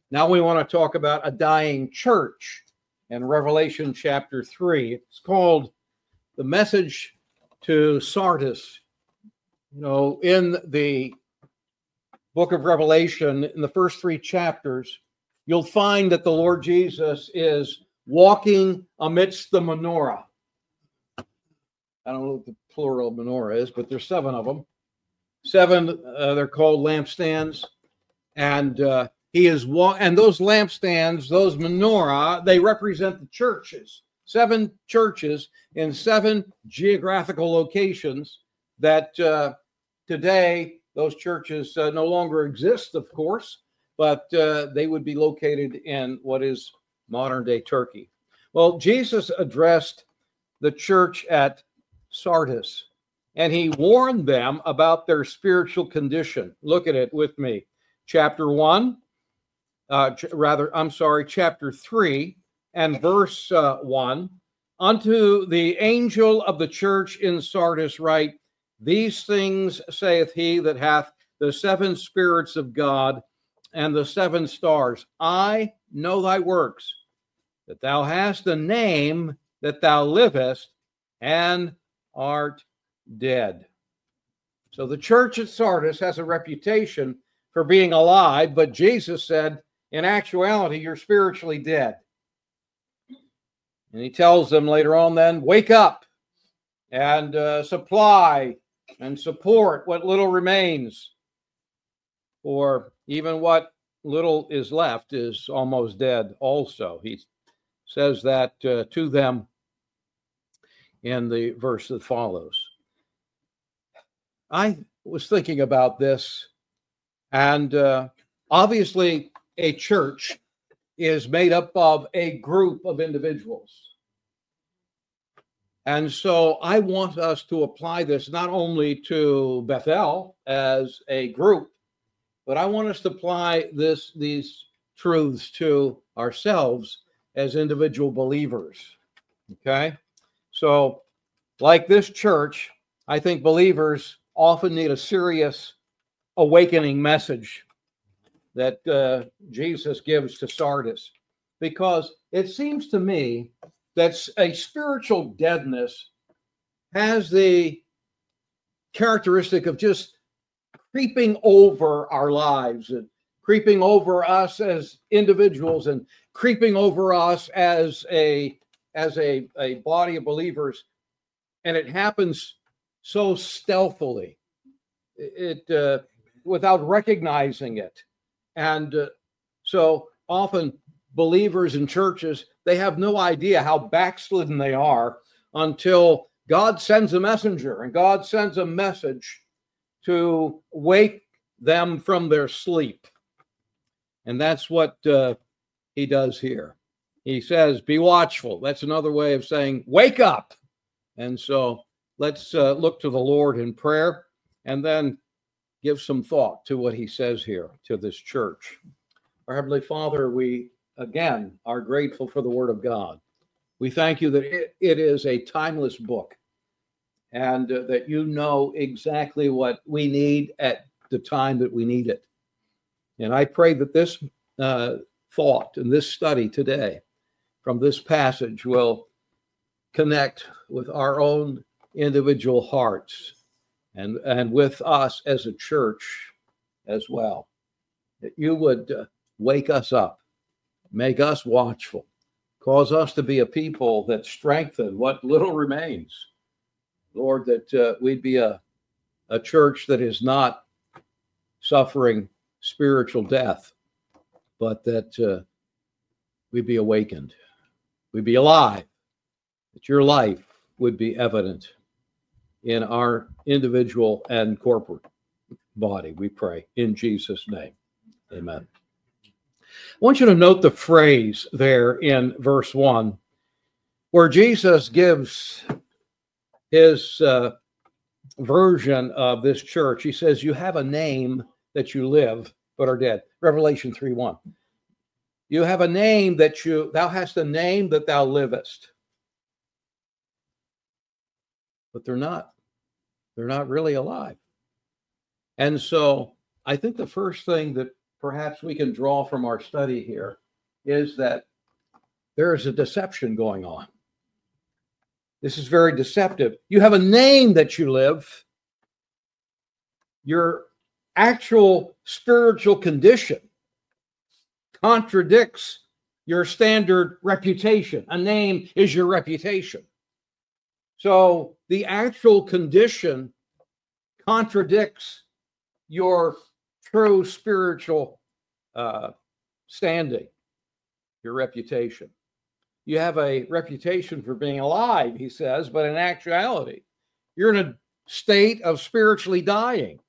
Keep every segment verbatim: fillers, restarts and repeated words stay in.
Now we want to talk about a dying church in Revelation chapter three. It's called the message to Sardis. You know, in the book of Revelation, in the first three chapters, you'll find that the Lord Jesus is walking amidst the menorah. I don't know what the plural menorah is, but there's seven of them. Seven, uh, they're called lampstands. And uh, he is wa- and those lampstands, those menorah, they represent the churches. Seven churches in seven geographical locations that uh, today those churches uh, no longer exist, of course, but uh, they would be located in what is modern-day Turkey. Well, Jesus addressed the church at Sardis, and he warned them about their spiritual condition. Look at it with me. Chapter one, uh, ch- rather, I'm sorry, chapter three and verse uh, one. Unto the angel of the church in Sardis write, these things saith he that hath the seven spirits of God and the seven stars. I know thy works, that thou hast a name, that thou livest and art dead. So the church at Sardis has a reputation for being alive, but Jesus said, in actuality, you're spiritually dead. And he tells them later on then, wake up and uh, supply and support what little remains. For even what little is left is almost dead also. He says that uh, to them in the verse that follows. I was thinking about this, and uh, obviously a church is made up of a group of individuals. And so I want us to apply this not only to Bethel as a group, but I want us to apply this these truths to ourselves as individual believers. Okay? So, like this church, I think believers often need a serious awakening message that uh, Jesus gives to Sardis, because it seems to me that a spiritual deadness has the characteristic of just creeping over our lives and creeping over us as individuals and creeping over us as a as a, a body of believers. And it happens so stealthily, it uh, without recognizing it. And uh, so often believers in churches, they have no idea how backslidden they are until God sends a messenger and God sends a message to wake them from their sleep. And that's what uh, he does here. He says, be watchful. That's another way of saying, wake up. And so let's uh, look to the Lord in prayer and then give some thought to what he says here to this church. Our Heavenly Father, we again are grateful for the Word of God. We thank you that it, it is a timeless book, and uh, that you know exactly what we need at the time that we need it. And I pray that this uh, thought and this study today from this passage will connect with our own individual hearts and, and with us as a church as well. That you would uh, wake us up, make us watchful, cause us to be a people that strengthen what little remains. Lord, that uh, we'd be a, a church that is not suffering spiritual death, but that uh, we'd be awakened, we'd be alive, that your life would be evident in our individual and corporate body, we pray in Jesus' name. Amen. I want you to note the phrase there in verse one, where Jesus gives his uh, version of this church. He says, you have a name that you live, but are dead. Revelation three one. You have a name that you, thou hast a name that thou livest. But they're not. They're not really alive. And so I think the first thing that perhaps we can draw from our study here is that there is a deception going on. This is very deceptive. You have a name that you live. Your actual spiritual condition contradicts your standard reputation. A name is your reputation. So the actual condition contradicts your true spiritual uh, standing, your reputation. You have a reputation for being alive, he says, but in actuality, you're in a state of spiritually dying.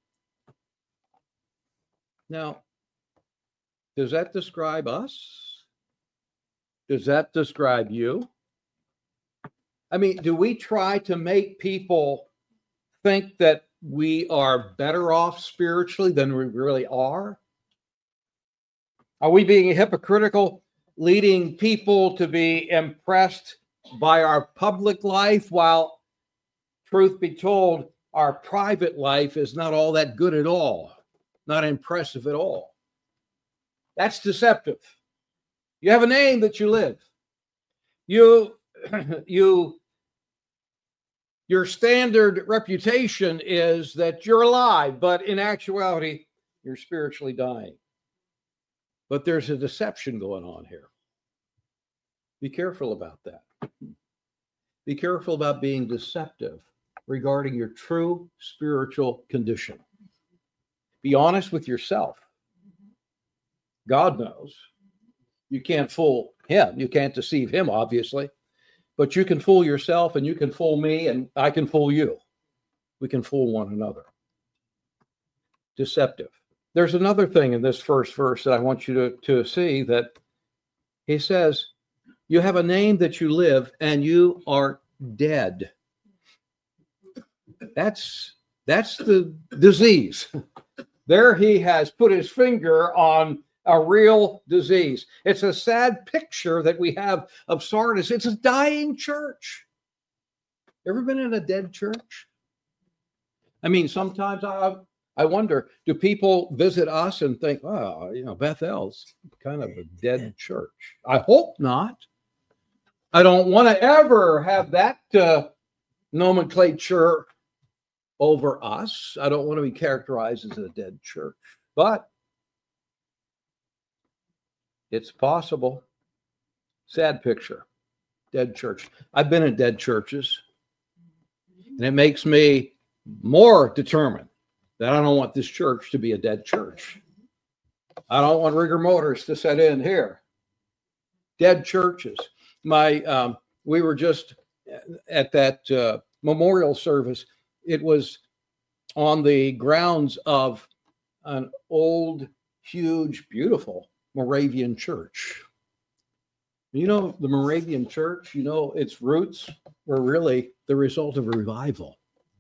Now, does that describe us? Does that describe you? I mean, do we try to make people think that we are better off spiritually than we really are? Are we being hypocritical, leading people to be impressed by our public life while, truth be told, our private life is not all that good at all, not impressive at all? That's deceptive. You have a name that you live. You, you, your standard reputation is that you're alive, but in actuality, you're spiritually dying. But there's a deception going on here. Be careful about that. Be careful about being deceptive regarding your true spiritual condition. Be honest with yourself. God knows. You can't fool him. You can't deceive him, obviously. But you can fool yourself, and you can fool me, and I can fool you. We can fool one another. Deceptive. There's another thing in this first verse that I want you to, to see, that he says, you have a name that you live, and you are dead. That's, that's the disease. There he has put his finger on a real disease. It's a sad picture that we have of Sardis. It's a dying church. Ever been in a dead church? I mean, sometimes I I wonder, do people visit us and think, oh, you know, Bethel's kind of a dead church? I hope not. I don't want to ever have that uh, nomenclature over us. I don't want to be characterized as a dead church. But it's possible. Sad picture. Dead church. I've been in dead churches, and it makes me more determined that I don't want this church to be a dead church. I don't want rigor mortis to set in here. Dead churches. My, um, we were just at that uh, memorial service. It was on the grounds of an old, huge, beautiful Moravian church. You know, the Moravian church, you know, its roots were really the result of a revival.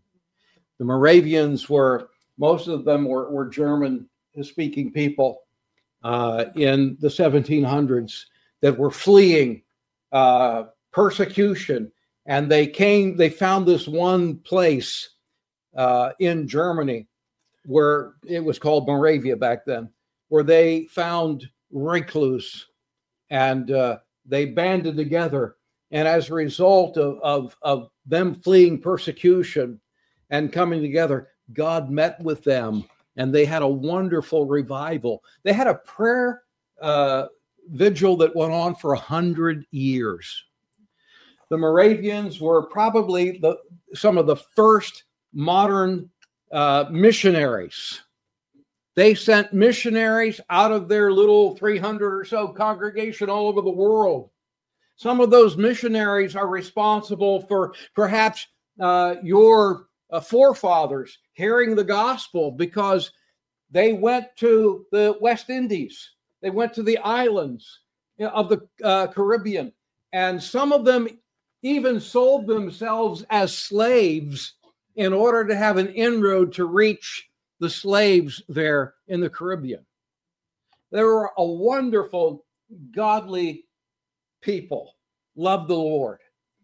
The Moravians were, most of them were, were German-speaking people uh, in the seventeen hundreds that were fleeing uh, persecution. And they came, they found this one place uh, in Germany where it was called Moravia back then, where they found recluse, and uh, they banded together. And as a result of, of, of them fleeing persecution and coming together, God met with them, and they had a wonderful revival. They had a prayer uh, vigil that went on for a hundred years. The Moravians were probably the, some of the first modern uh, missionaries. They sent missionaries out of their little three hundred or so congregation all over the world. Some of those missionaries are responsible for perhaps uh, your uh, forefathers hearing the gospel, because they went to the West Indies. They went to the islands of the uh, Caribbean. And some of them even sold themselves as slaves in order to have an inroad to reach the slaves there in the Caribbean. They were a wonderful, godly people, loved the Lord.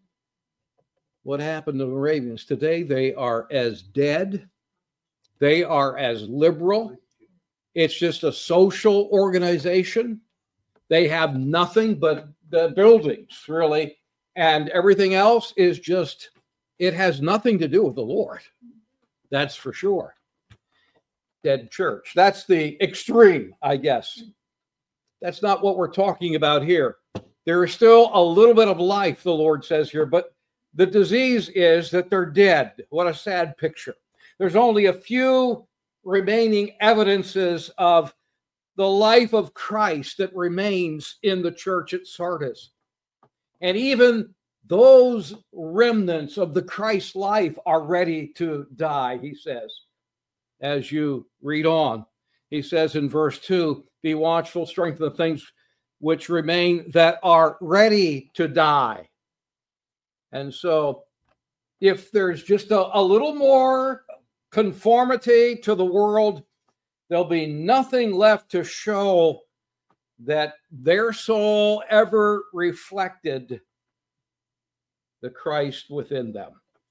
What happened to the Moravians? Today, they are as dead. They are as liberal It's just a social organization. They have nothing but the buildings, really. And everything else is just, it has nothing to do with the Lord. That's for sure. Dead church. That's the extreme, I guess. That's not what we're talking about here. There is still a little bit of life, the Lord says here, but the disease is that they're dead. What a sad picture. There's only a few remaining evidences of the life of Christ that remains in the church at Sardis. And even those remnants of the Christ life are ready to die, he says. As you read on, he says in verse two, be watchful, strengthen the things which remain that are ready to die. And so if there's just a, a little more conformity to the world, there'll be nothing left to show that their soul ever reflected the Christ within them.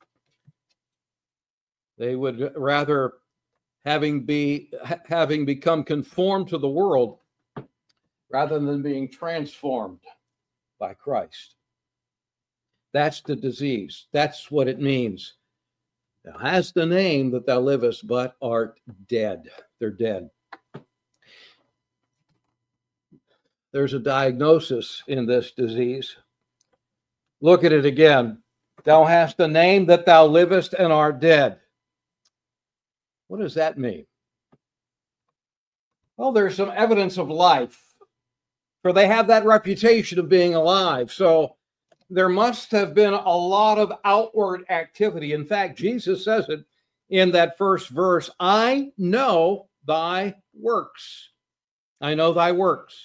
They would rather, having be having become conformed to the world, rather than being transformed by Christ. That's the disease. That's what it means. Thou hast the name that thou livest, but art dead. They're dead. There's a diagnosis in this disease. Look at it again. Thou hast the name that thou livest and art dead. What does that mean? Well, there's some evidence of life, for they have that reputation of being alive. So there must have been a lot of outward activity. In fact, Jesus says it in that first verse, I know thy works. I know thy works.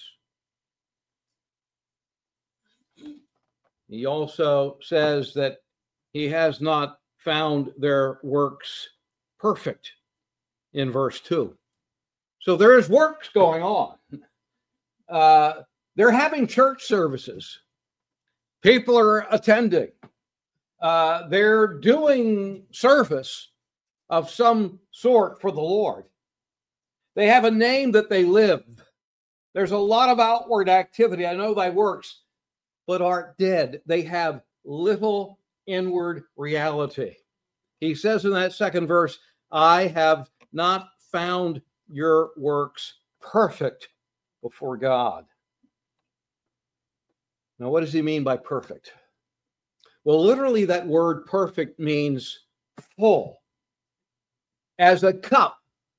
He also says that he has not found their works perfect in verse two. So there is works going on. Uh, they're having church services. People are attending. Uh, they're doing service of some sort for the Lord. They have a name that they live. There's a lot of outward activity. I know thy works, but art dead. They have little inward reality. He says in that second verse, I have not found your works perfect before God. Now, what does he mean by perfect? Well, literally, that word perfect means full. As a cup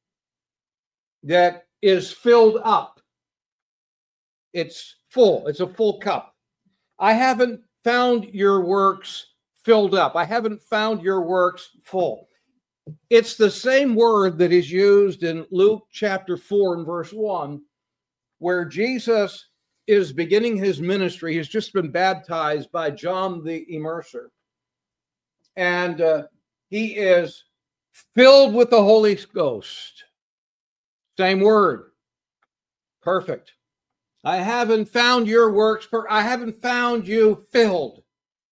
that is filled up, it's full. It's a full cup. I haven't found your works filled up. I haven't found your works full. It's the same word that is used in Luke chapter four and verse one, where Jesus is beginning his ministry. He's just been baptized by John the Immerser. And uh, he is filled with the Holy Ghost. Same word. Perfect. I haven't found your works, per- I haven't found you filled.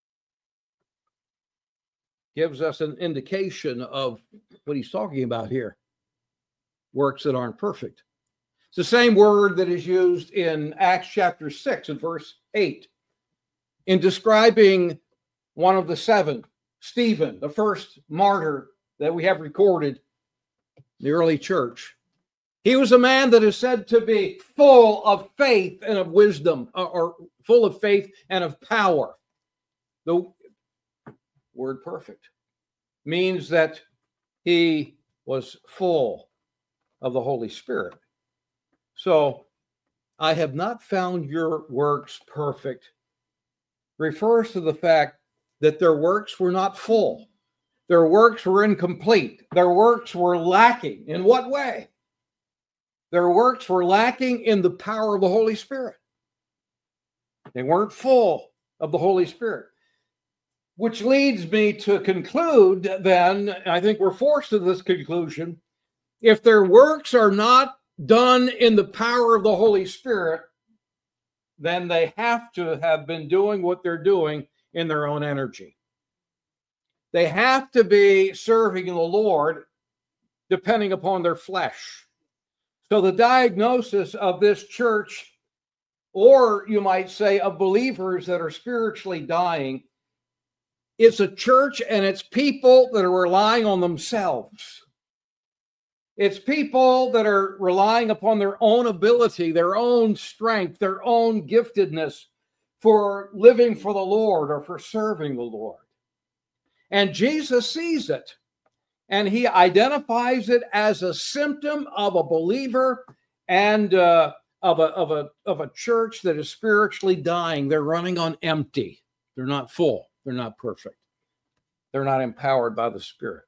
Gives us an indication of what he's talking about here. Works that aren't perfect. It's the same word that is used in Acts chapter six and verse eight in describing one of the seven, Stephen, the first martyr that we have recorded in the early church. He was a man that is said to be full of faith and of wisdom, or, or full of faith and of power. The word perfect means that he was full of the Holy Spirit. So, I have not found your works perfect refers to the fact that their works were not full. Their works were incomplete. Their works were lacking. In what way? Their works were lacking in the power of the Holy Spirit. They weren't full of the Holy Spirit. Which leads me to conclude then, I think we're forced to this conclusion, if their works are not done in the power of the Holy Spirit, then they have to have been doing what they're doing in their own energy. They have to be serving the Lord depending upon their flesh. So the diagnosis of this church, or you might say of believers that are spiritually dying, it's a church and it's people that are relying on themselves. It's people that are relying upon their own ability, their own strength, their own giftedness for living for the Lord or for serving the Lord. And Jesus sees it, and he identifies it as a symptom of a believer and uh, of a, of a, of a church that is spiritually dying. They're running on empty. They're not full. They're not perfect. They're not empowered by the Spirit.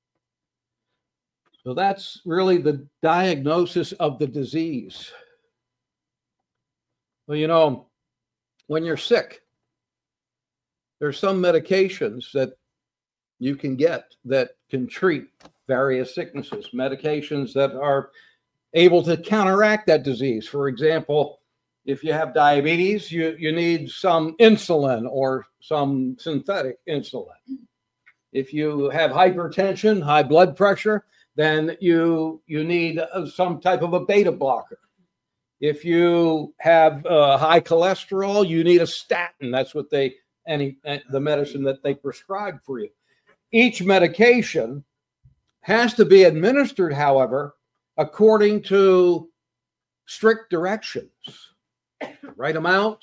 So that's really the diagnosis of the disease. Well, you know, when you're sick, there's some medications that you can get that can treat various sicknesses, medications that are able to counteract that disease. For example, if you have diabetes, you, you need some insulin or some synthetic insulin. If you have hypertension, high blood pressure, then you you need uh, some type of a beta blocker. If you have uh, high cholesterol, you need a statin. That's what they any the medicine that they prescribe for you. Each medication has to be administered, however, according to strict directions. Right amount,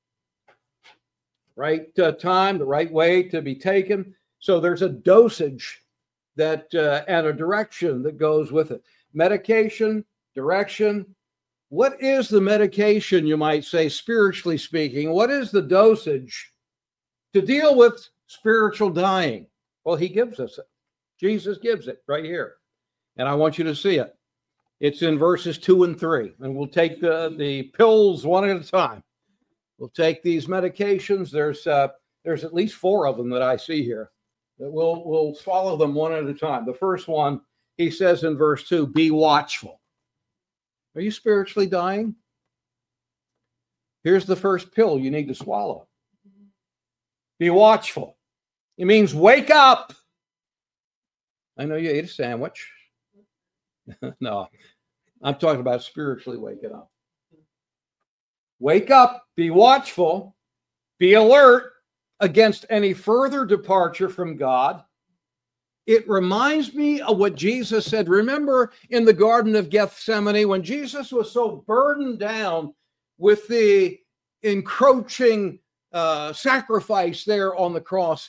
right uh, time, the right way to be taken. So there's a dosage that uh, and a direction that goes with it. Medication, direction. What is the medication, you might say, spiritually speaking? What is the dosage to deal with spiritual dying? Well, he gives us it. Jesus gives it right here. And I want you to see it. It's in verses two and three. And we'll take the, the pills one at a time. We'll take these medications. There's uh, there's at least four of them that I see here. We'll, we'll swallow them one at a time. The first one, he says in verse two, be watchful. Are you spiritually dying? Here's the first pill you need to swallow. Be watchful. It means wake up. I know you ate a sandwich. No, I'm talking about spiritually waking up. Wake up, be watchful, be alert against any further departure from God. It reminds me of what Jesus said. Remember in the Garden of Gethsemane when Jesus was so burdened down with the encroaching uh, sacrifice there on the cross.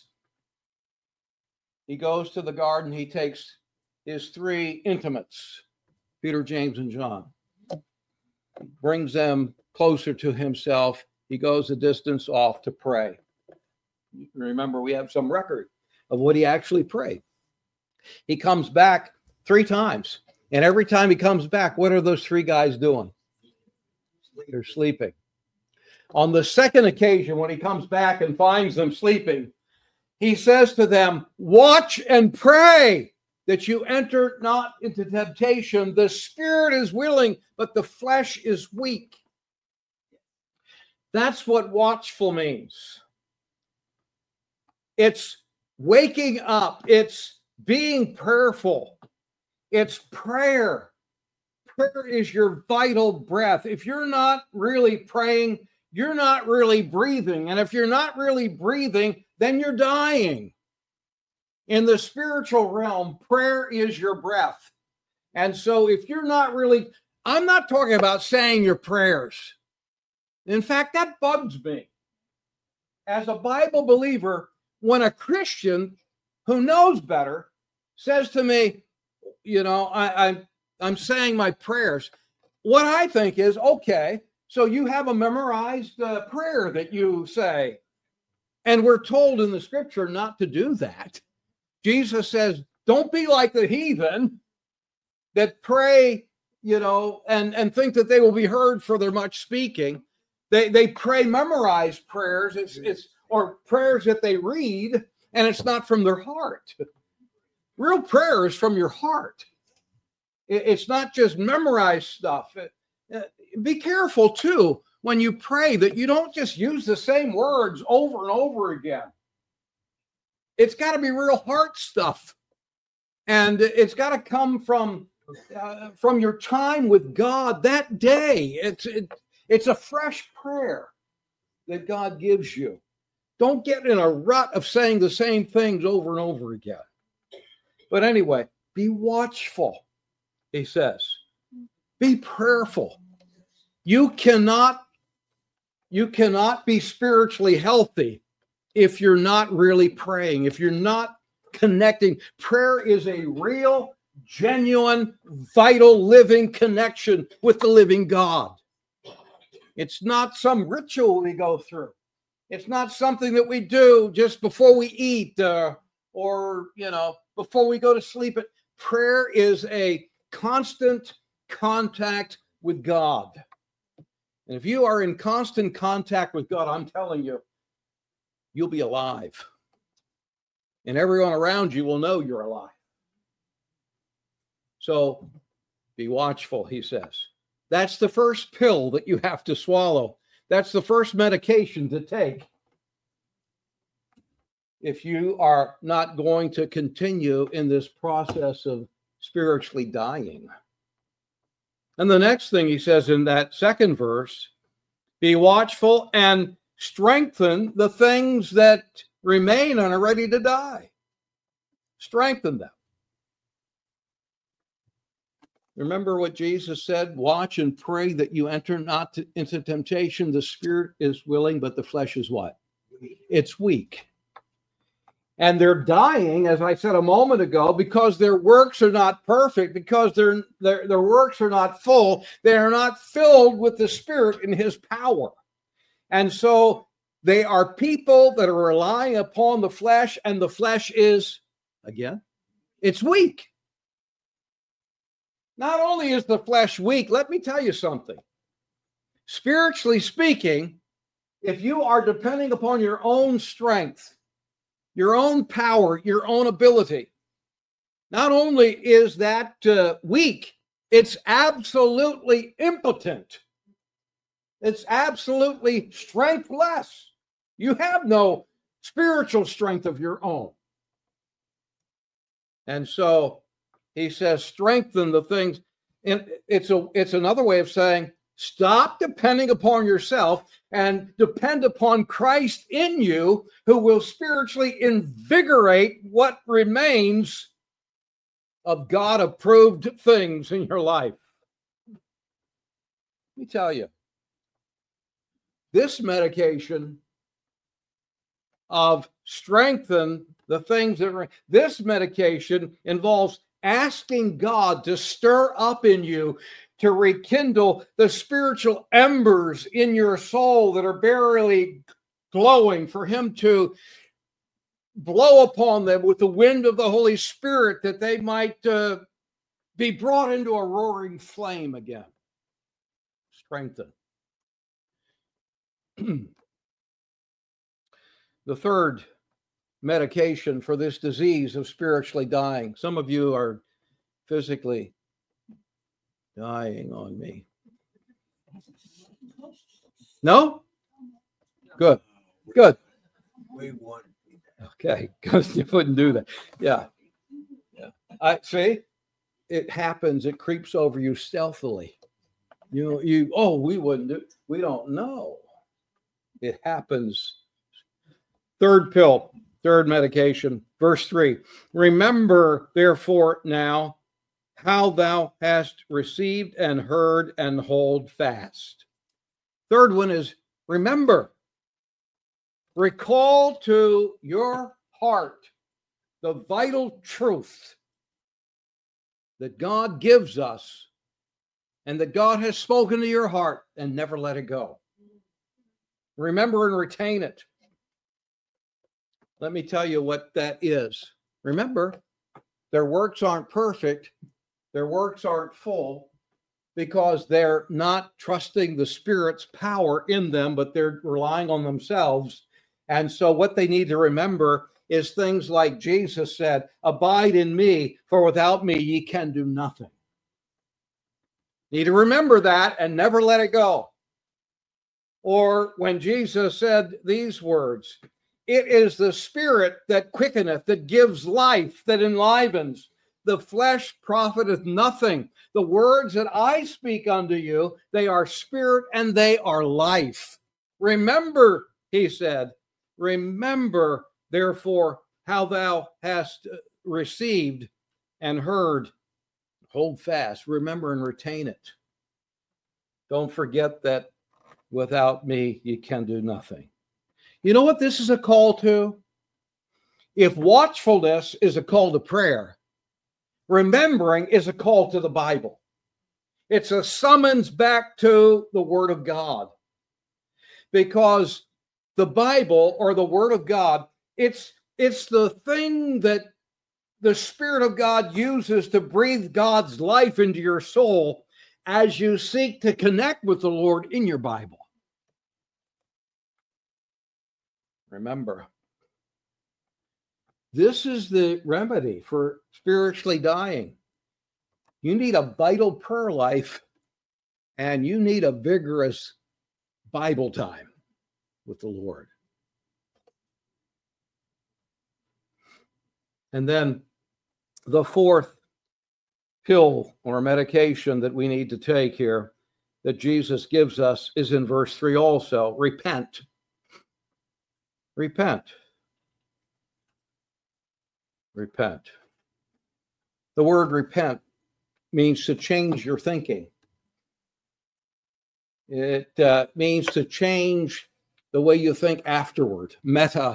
He goes to the garden. He takes his three intimates, Peter, James, and John, brings them closer to himself. He goes a distance off to pray. Remember, we have some record of what he actually prayed. He comes back three times. And every time he comes back, what are those three guys doing? They're sleeping. On the second occasion, when he comes back and finds them sleeping, he says to them, watch and pray that you enter not into temptation. The spirit is willing, but the flesh is weak. That's what watchful means. It's waking up. It's being prayerful. It's prayer. Prayer is your vital breath. If you're not really praying, you're not really breathing. And if you're not really breathing, then you're dying. In the spiritual realm, prayer is your breath. And so if you're not really, I'm not talking about saying your prayers. In fact, that bugs me. As a Bible believer, when a Christian who knows better says to me, you know, I, I, I'm saying my prayers, what I think is, okay, so you have a memorized uh, prayer that you say. And we're told in the scripture not to do that. Jesus says, don't be like the heathen that pray, you know, and, and think that they will be heard for their much speaking. They they pray memorized prayers, it's, it's or prayers that they read, and it's not from their heart. Real prayer is from your heart. It, it's not just memorized stuff. It, uh, be careful, too, when you pray that you don't just use the same words over and over again. It's got to be real heart stuff. And it's got to come from uh, from your time with God that day. It's, it, it's a fresh prayer that God gives you. Don't get in a rut of saying the same things over and over again. But anyway, be watchful, he says. Be prayerful. You cannot, you cannot be spiritually healthy if you're not really praying, if you're not connecting. Prayer is a real, genuine, vital, living connection with the living God. It's not some ritual we go through. It's not something that we do just before we eat uh, or, you know, before we go to sleep. Prayer is a constant contact with God. And if you are in constant contact with God, I'm telling you, you'll be alive. And everyone around you will know you're alive. So be watchful, he says. That's the first pill that you have to swallow. That's the first medication to take if you are not going to continue in this process of spiritually dying. And the next thing he says in that second verse, be watchful and strengthen the things that remain and are ready to die. Strengthen them. Remember what Jesus said, watch and pray that you enter not to, into temptation. The spirit is willing, but the flesh is what? It's weak. And they're dying, as I said a moment ago, because their works are not perfect, because their, their, their works are not full. They are not filled with the Spirit in his power. And so they are people that are relying upon the flesh, and the flesh is, again, it's weak. Not only is the flesh weak, let me tell you something. Spiritually speaking, if you are depending upon your own strength, your own power, your own ability, not only is that uh, weak, it's absolutely impotent. It's absolutely strengthless. You have no spiritual strength of your own. And so he says, strengthen the things. And it's a it's another way of saying, stop depending upon yourself and depend upon Christ in you, who will spiritually invigorate what remains of God-approved things in your life. Let me tell you, this medication of strengthen the things that are, this medication involves asking God to stir up in you, to rekindle the spiritual embers in your soul that are barely glowing, for him to blow upon them with the wind of the Holy Spirit, that they might uh, be brought into a roaring flame again. Strengthen. The third medication for this disease of spiritually dying. Some of you are physically dying on me. No? Good. Good. Okay, because you wouldn't do that. Yeah. Yeah. I see. It happens. It creeps over you stealthily. You, you. Oh, we wouldn't do. We don't know. It happens. Third pill. Third medication. Verse three. Remember, therefore, now how thou hast received and heard, and hold fast. Third one is remember. Recall to your heart the vital truth that God gives us and that God has spoken to your heart, and never let it go. Remember and retain it. Let me tell you what that is. Remember, their works aren't perfect. Their works aren't full because they're not trusting the Spirit's power in them, but they're relying on themselves. And so what they need to remember is things like Jesus said, abide in me, for without me ye can do nothing. You need to remember that and never let it go. Or when Jesus said these words, it is the Spirit that quickeneth, that gives life, that enlivens. the flesh profiteth nothing. The words that I speak unto you, they are spirit and they are life. Remember, he said, remember, therefore, how thou hast received and heard. Hold fast, remember and retain it. Don't forget that without me, you can do nothing. You know what this is a call to? If watchfulness is a call to prayer, remembering is a call to the Bible. It's a summons back to the Word of God. Because the Bible, or the Word of God, it's, it's the thing that the Spirit of God uses to breathe God's life into your soul as you seek to connect with the Lord in your Bible. Remember, this is the remedy for spiritually dying. You need a vital prayer life, and you need a vigorous Bible time with the Lord. And then the fourth pill or medication that we need to take here that Jesus gives us is in verse three also. Repent. Repent. Repent. The word repent means to change your thinking. It uh, means to change the way you think afterward. Metanomia.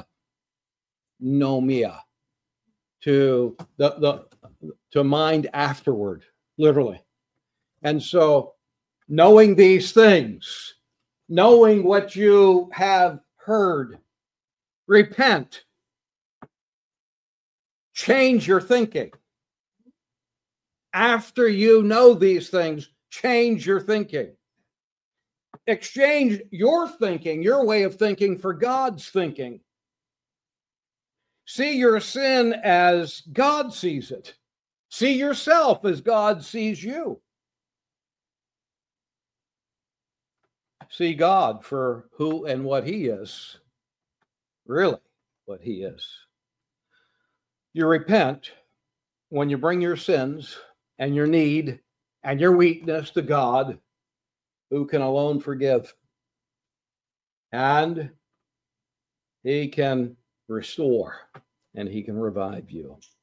To the, the to mind afterward, literally. And so knowing these things, knowing what you have heard, repent. Change your thinking. After you know these things, change your thinking. Exchange your thinking, your way of thinking, for God's thinking. See your sin as God sees it. See yourself as God sees you. See God for who and what he is. Really, what he is. You repent when you bring your sins and your need and your weakness to God, who can alone forgive. And he can restore and he can revive you.